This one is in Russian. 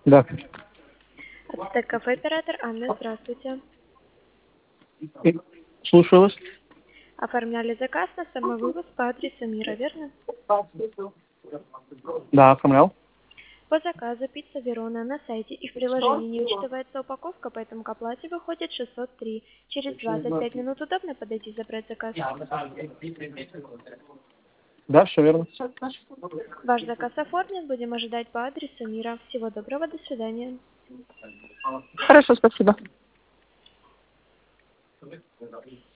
Да. Ацтек кафе, оператор Анна, здравствуйте. Слушаю вас. Оформляли заказ на самовывоз по адресу Мира, верно? Да, оформлял. По заказу пицца Верона на сайте и в приложении не учитывается упаковка, поэтому к оплате выходит 603. Через 25 минут удобно подойти и забрать заказ? Да, все верно. Ваш заказ оформлен, будем ожидать по адресу Мира. Всего доброго, до свидания. Хорошо, спасибо.